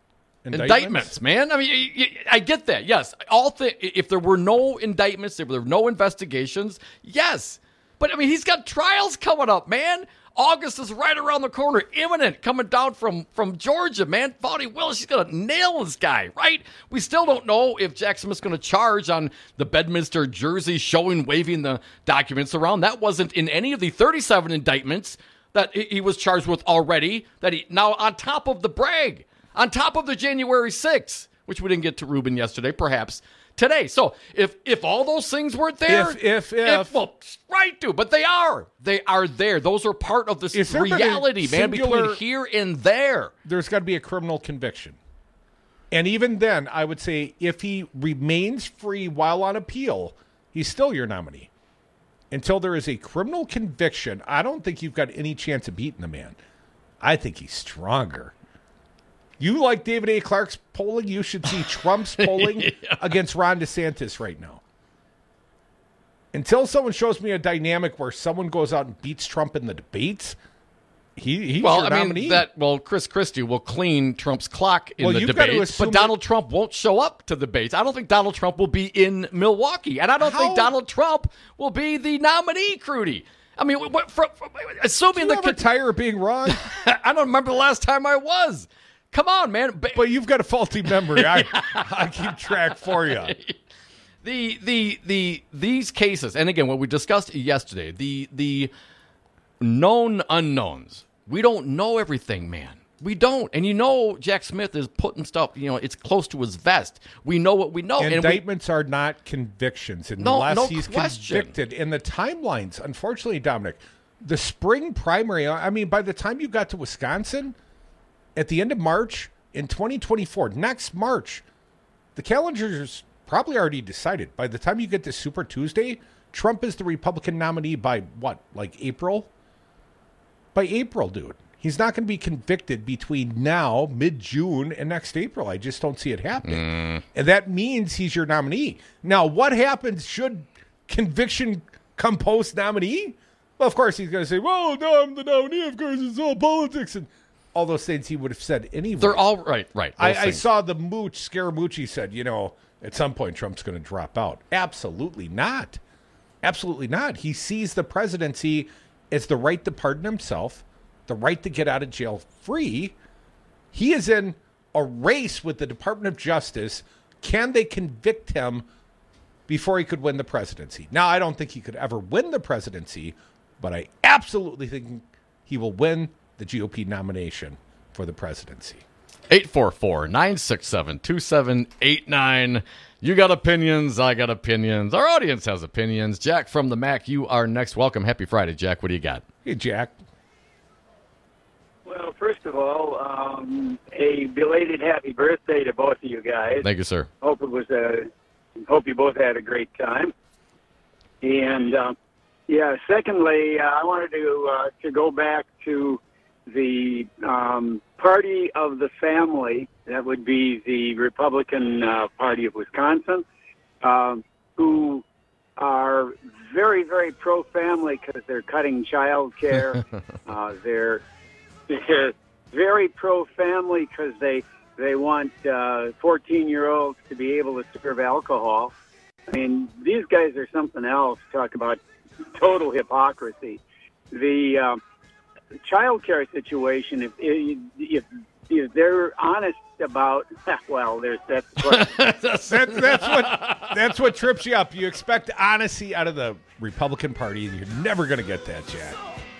Indictments, man. I mean, I get that. Yes, if there were no indictments, if there were no investigations, yes. But I mean, he's got trials coming up, man. August is right around the corner, imminent, coming down from Georgia, man. Fauci Willis, she's going to nail this guy, right? We still don't know if Jack Smith's going to charge on the Bedminster jersey waving the documents around. That wasn't in any of the 37 indictments that he was charged with already, now on top of the brag. On top of the January 6th, which we didn't get to Ruben yesterday, perhaps today. So if all those things weren't there, well, right, dude, but they are there. Those are part of this reality, man, between here and there. There's got to be a criminal conviction. And even then, I would say if he remains free while on appeal, he's still your nominee. Until there is a criminal conviction, I don't think you've got any chance of beating the man. I think he's stronger. You like David A. Clark's polling, you should see Trump's polling against Ron DeSantis right now. Until someone shows me a dynamic where someone goes out and beats Trump in the debates, he's your nominee. Chris Christie will clean Trump's clock in the debates, but Donald Trump won't show up to the debates. I don't think Donald Trump will be in Milwaukee, and I don't think Donald Trump will be the nominee, Crudy. I mean, assuming the tire of being wrong. I don't remember the last time I was. Come on, man. But you've got a faulty memory. I keep track for you. These cases, and again, what we discussed yesterday, the known unknowns. We don't know everything, man. We don't. And Jack Smith is putting stuff, it's close to his vest. We know what we know. Indictments are not convictions unless he's convicted. And the timelines, unfortunately, Dominic, the spring primary, by the time you got to Wisconsin, at the end of March in 2024, next March, the calendar's probably already decided. By the time you get to Super Tuesday, Trump is the Republican nominee by April? By April, dude. He's not going to be convicted between now, mid-June, and next April. I just don't see it happening. And that means he's your nominee. Now, what happens should conviction come post-nominee? Well, of course, he's going to say, well, no, I'm the nominee. Of course, it's all politics. And all those things he would have said anyway. They're all right. I saw the Scaramucci said, at some point Trump's going to drop out. Absolutely not. Absolutely not. He sees the presidency as the right to pardon himself, the right to get out of jail free. He is in a race with the Department of Justice. Can they convict him before he could win the presidency? Now, I don't think he could ever win the presidency, but I absolutely think he will win the GOP nomination for the presidency. 844-967-2789. You got opinions, I got opinions. Our audience has opinions. Jack from the MAC, you are next. Welcome. Happy Friday, Jack. What do you got? Hey, Jack. Well, first of all, a belated happy birthday to both of you guys. Thank you, sir. Hope you both had a great time. And secondly, I wanted to go back to the party of the family. That would be the Republican Party of Wisconsin, who are very, very pro-family because they're cutting child care. They're very pro-family because they want 14-year-olds to be able to serve alcohol. I mean, these guys are something else. Talk about total hypocrisy. The child care situation, if they're honest about, well, that's what trips you up. You expect honesty out of the Republican Party, and you're never going to get that, Jack.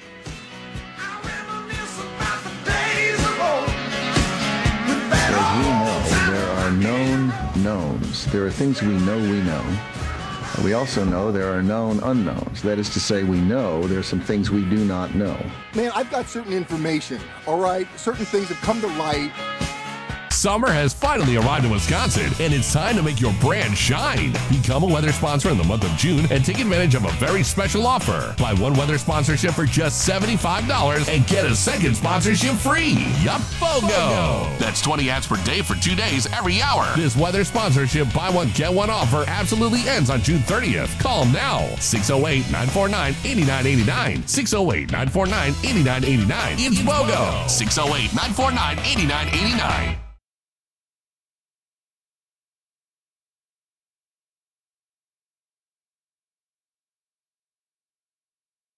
As we know, there are known knowns. There are things we know. We also know there are known unknowns. That is to say, we know there's some things we do not know. Man, I've got certain information, all right? Certain things have come to light. Summer has finally arrived in Wisconsin, and it's time to make your brand shine. Become a weather sponsor in the month of June and take advantage of a very special offer. Buy one weather sponsorship for just $75 and get a second sponsorship free. Yup, BOGO. That's 20 ads per day for 2 days every hour. This weather sponsorship buy one, get one offer absolutely ends on June 30th. Call now. 608-949-8989. 608-949-8989. It's BOGO. 608-949-8989.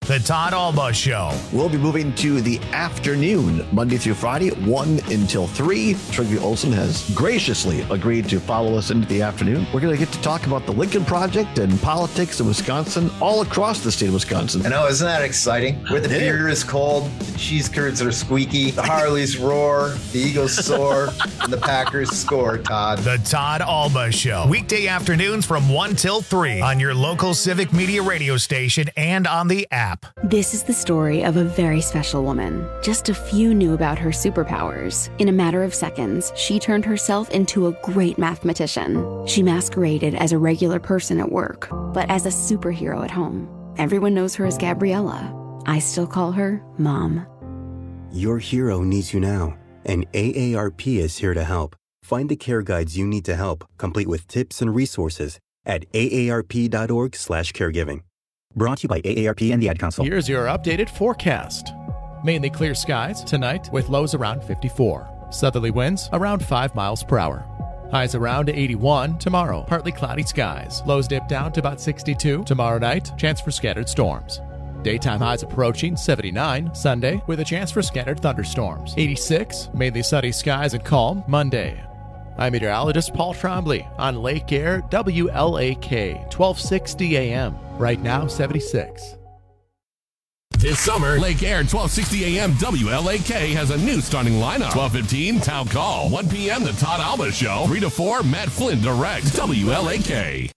The Todd Alba Show. We'll be moving to the afternoon, Monday through Friday, 1 until 3. Trigby Olson has graciously agreed to follow us into the afternoon. We're going to get to talk about the Lincoln Project and politics in Wisconsin, all across the state of Wisconsin. I know, isn't that exciting? Where the beer is cold, the cheese curds are squeaky, the Harleys roar, the Eagles soar, and the Packers score, Todd. The Todd Alba Show. Weekday afternoons from 1 till 3 on your local Civic Media radio station and on the app. This is the story of a very special woman. Just a few knew about her superpowers. In a matter of seconds, she turned herself into a great mathematician. She masqueraded as a regular person at work, but as a superhero at home. Everyone knows her as Gabriella. I still call her Mom. Your hero needs you now, and AARP is here to help. Find the care guides you need to help, complete with tips and resources at aarp.org/caregiving. Brought to you by AARP and the Ad Council. Here's your updated forecast. Mainly clear skies tonight with lows around 54. Southerly winds around 5 miles per hour. Highs around 81 tomorrow. Partly cloudy skies. Lows dip down to about 62 tomorrow night. Chance for scattered storms. Daytime highs approaching 79 Sunday with a chance for scattered thunderstorms. 86, mainly sunny skies and calm Monday. I'm meteorologist Paul Trombley on Lake Air WLAK 1260 AM. Right now 76. This summer, Lake Air 1260 AM WLAK has a new starting lineup. 12:15 Town Call. 1 p.m. The Todd Alba Show. 3 to 4 Matt Flynn Direct. WLAK.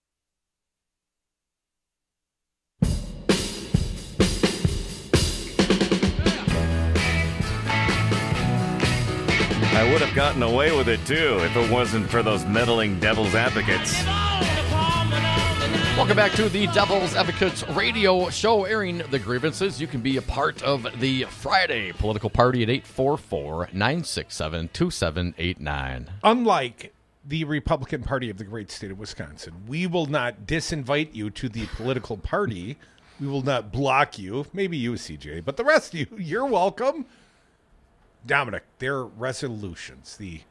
I would have gotten away with it, too, if it wasn't for those meddling devil's advocates. Welcome back to the Devil's Advocates radio show, airing the grievances. You can be a part of the Friday political party at 844-967-2789. Unlike the Republican Party of the great state of Wisconsin, we will not disinvite you to the political party. We will not block you. Maybe you, CJ, but the rest of you, you're welcome. Dominic, their resolutions, the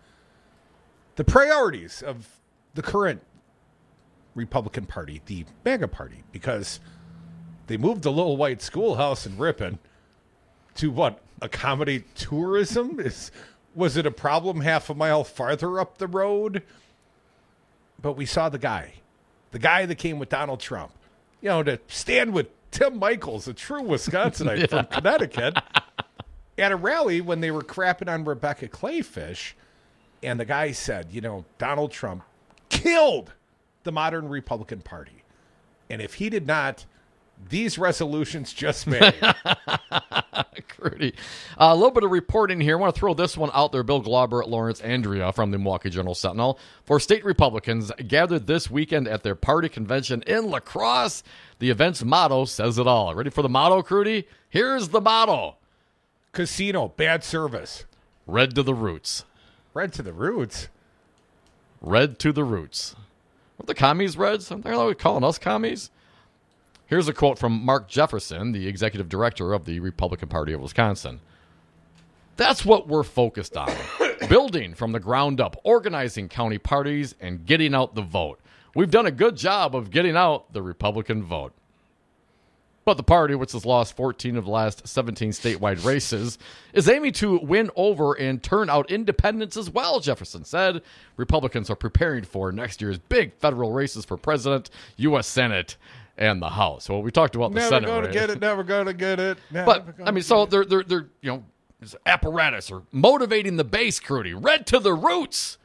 priorities of the current Republican Party, the MAGA Party, because they moved the little white schoolhouse in Ripon to what? Accommodate tourism? Was it a problem half a mile farther up the road? But we saw the guy that came with Donald Trump, to stand with Tim Michels, a true Wisconsinite from Connecticut, at a rally when they were crapping on Rebecca Clayfish, and the guy said, Donald Trump killed the modern Republican Party. And if he did not, these resolutions just may. Crudy. A little bit of reporting here. I want to throw this one out there. Bill Glauber, Lawrence Andrea from the Milwaukee Journal-Sentinel. For state Republicans gathered this weekend at their party convention in La Crosse. The event's motto says it all. Ready for the motto, Crudy? Here's the motto. Casino, bad service. Red to the roots. Red to the roots? Red to the roots. What the commies Reds? Aren't they calling us commies? Here's a quote from Mark Jefferson, the executive director of the Republican Party of Wisconsin. That's what we're focused on. Building from the ground up, organizing county parties, and getting out the vote. We've done a good job of getting out the Republican vote. But the party, which has lost 14 of the last 17 statewide races, is aiming to win over and turn out independents as well, Jefferson said. Republicans are preparing for next year's big federal races for president, U.S. Senate, and the House. Well, we talked about the Senate race. Never gonna get it. But, they're apparatus or motivating the base, Crudy. Red to the roots.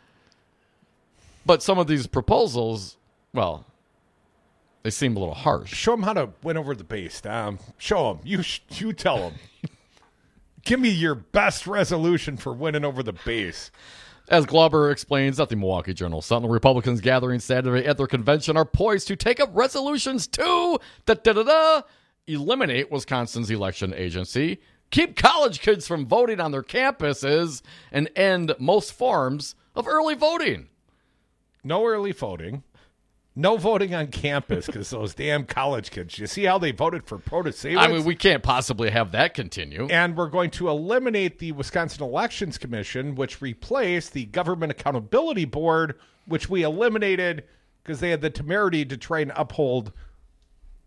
But some of these proposals, well, they seem a little harsh. Show them how to win over the base, Dom. Show them. You tell them. Give me your best resolution for winning over the base. As Glauber explains at the Milwaukee Journal-Sentinel, Republicans gathering Saturday at their convention are poised to take up resolutions to eliminate Wisconsin's election agency, keep college kids from voting on their campuses, and end most forms of early voting. No early voting. No voting on campus because those damn college kids. You see how they voted for Protasevich? I mean, we can't possibly have that continue. And we're going to eliminate the Wisconsin Elections Commission, which replaced the Government Accountability Board, which we eliminated because they had the temerity to try and uphold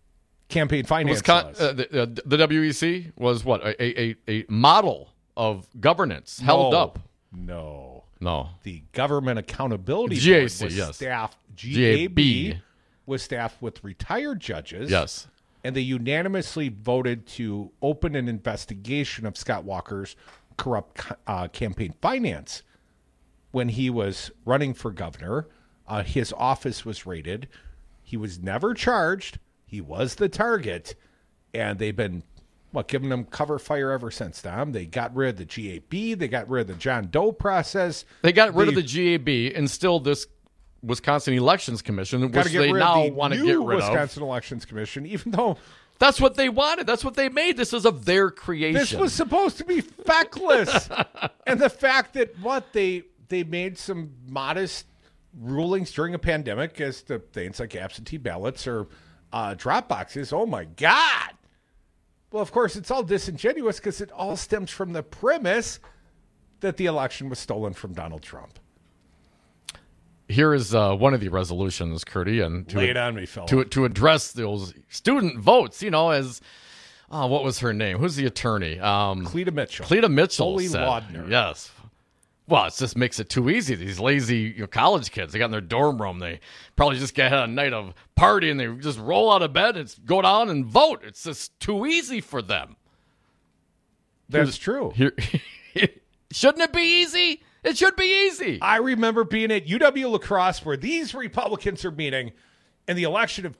campaign finance laws. The WEC was what? A model of governance held up. No. The Government Accountability GAC, Board was yes. staffed. GAB was staffed with retired judges. Yes. And they unanimously voted to open an investigation of Scott Walker's corrupt campaign finance. When he was running for governor, his office was raided. He was never charged. He was the target. And they've been, giving him cover fire ever since, Dom. They got rid of the GAB. They got rid of the John Doe process. They got rid of the GAB and still this Wisconsin Elections Commission, which they now want to get rid of. Wisconsin Elections Commission, even though that's what they wanted. That's what they made. This is of their creation. This was supposed to be feckless. And the fact that they made some modest rulings during a pandemic as to things like absentee ballots or drop boxes. Oh my God. Well, of course, it's all disingenuous because it all stems from the premise that the election was stolen from Donald Trump. Here is one of the resolutions, Curdy, and lay it on me, fella. To address those student votes, as what was her name? Who's the attorney? Cleta Mitchell. Cleta Mitchell Foley said, Laudner. Yes. Well, it just makes it too easy. These lazy college kids, they got in their dorm room. They probably just get a night of party and they just roll out of bed and go down and vote. It's just too easy for them. That's true. Shouldn't it be easy? It should be easy. I remember being at UW La Crosse where these Republicans are meeting in the election of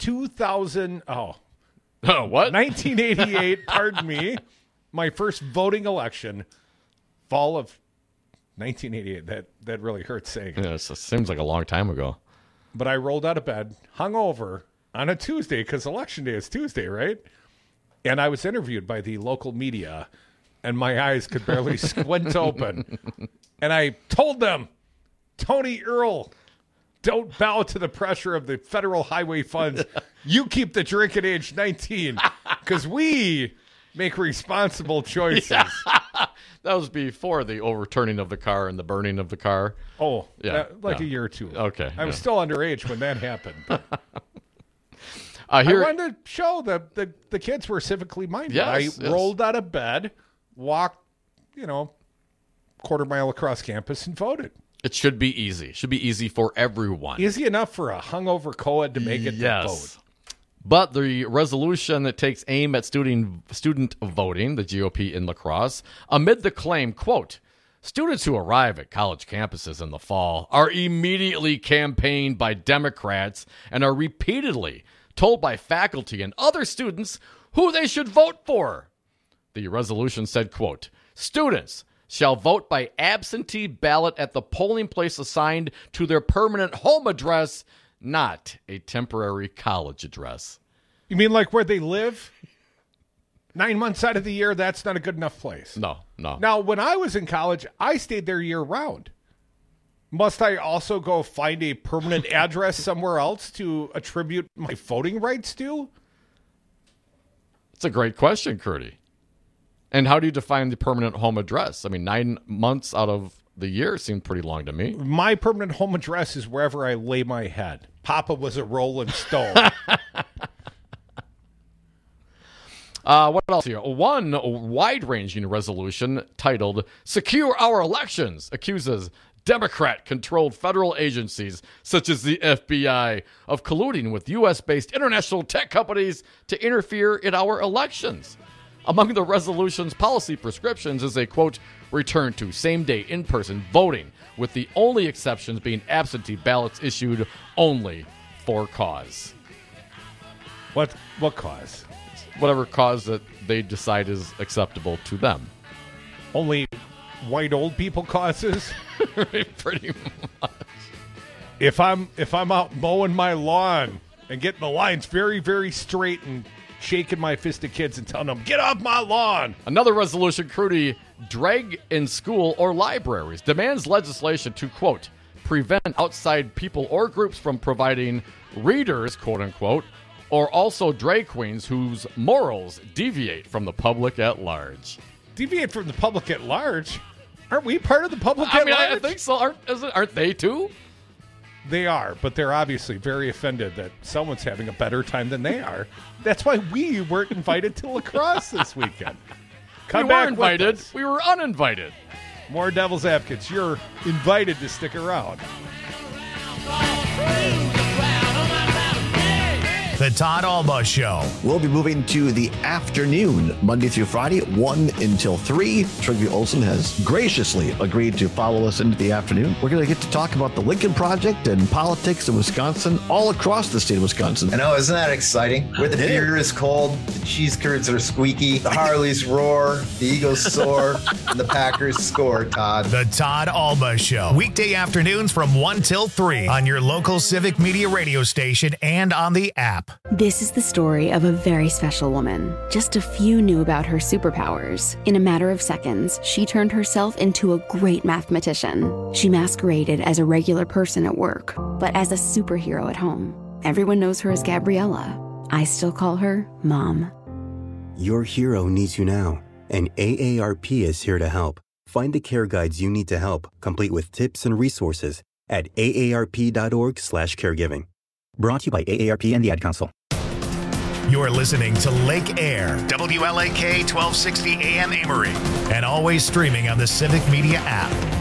1988, pardon me, my first voting election, fall of 1988. That really hurts saying. Yeah, it seems like a long time ago. But I rolled out of bed, hungover on a Tuesday because Election Day is Tuesday, right? And I was interviewed by the local media, and my eyes could barely squint open. And I told them, Tony Earl, don't bow to the pressure of the federal highway funds. You keep the drink at age 19 because we make responsible choices. Yeah. That was before the overturning of the car and the burning of the car. Oh, yeah, a year or two. Okay. I was still underage when that happened. I wanted to show the kids were civically minded. Yes, I rolled out of bed, walked, quarter mile across campus and voted. It should be easy. It should be easy for everyone. Easy enough for a hungover co-ed to make it to vote. But the resolution that takes aim at student voting, the GOP in La Crosse, amid the claim, quote, students who arrive at college campuses in the fall are immediately campaigned by Democrats and are repeatedly told by faculty and other students who they should vote for. The resolution said, quote, students shall vote by absentee ballot at the polling place assigned to their permanent home address, not a temporary college address. You mean like where they live? 9 months out of the year, that's not a good enough place. No. Now, when I was in college, I stayed there year round. Must I also go find a permanent address somewhere else to attribute my voting rights to? It's a great question, Curdy. And how do you define the permanent home address? I mean, 9 months out of the year seemed pretty long to me. My permanent home address is wherever I lay my head. Papa was a rolling stone. What else here? One wide-ranging resolution titled Secure Our Elections accuses Democrat-controlled federal agencies such as the FBI of colluding with U.S.-based international tech companies to interfere in our elections. Among the resolution's policy prescriptions is a, quote, return to same-day in-person voting, with the only exceptions being absentee ballots issued only for cause. What cause? Whatever cause that they decide is acceptable to them. Only white old people causes? Pretty much. If I'm out mowing my lawn and getting the lines very, very straight and shaking my fist at kids and telling them, get off my lawn. Another resolution, Crudy, drag in school or libraries, demands legislation to, quote, prevent outside people or groups from providing readers, quote unquote, or also drag queens whose morals deviate from the public at large. Deviate from the public at large? Aren't we part of the public at large? I think so. Aren't they too? They are, but they're obviously very offended that someone's having a better time than they are. That's why we weren't invited to lacrosse this weekend. Come we back were invited. with us. We were uninvited. More Devil's Advocates. You're invited to stick around. The Todd Alba Show. We'll be moving to the afternoon, Monday through Friday, 1 until 3. Trigby Olson has graciously agreed to follow us into the afternoon. We're going to get to talk about the Lincoln Project and politics in Wisconsin, all across the state of Wisconsin. I know, isn't that exciting? Where the beer is cold, the cheese curds are squeaky, the Harleys roar, the Eagles soar, and the Packers score, Todd. The Todd Alba Show. Weekday afternoons from 1 till 3 on your local Civic Media radio station and on the app. This is the story of a very special woman. Just a few knew about her superpowers. In a matter of seconds, she turned herself into a great mathematician. She masqueraded as a regular person at work, but as a superhero at home. Everyone knows her as Gabriella. I still call her Mom. Your hero needs you now, and AARP is here to help. Find the care guides you need to help, complete with tips and resources at aarp.org/caregiving. Brought to you by AARP and the Ad Council. You're listening to Lake Air, WLAK 1260 AM Amory, and always streaming on the Civic Media app.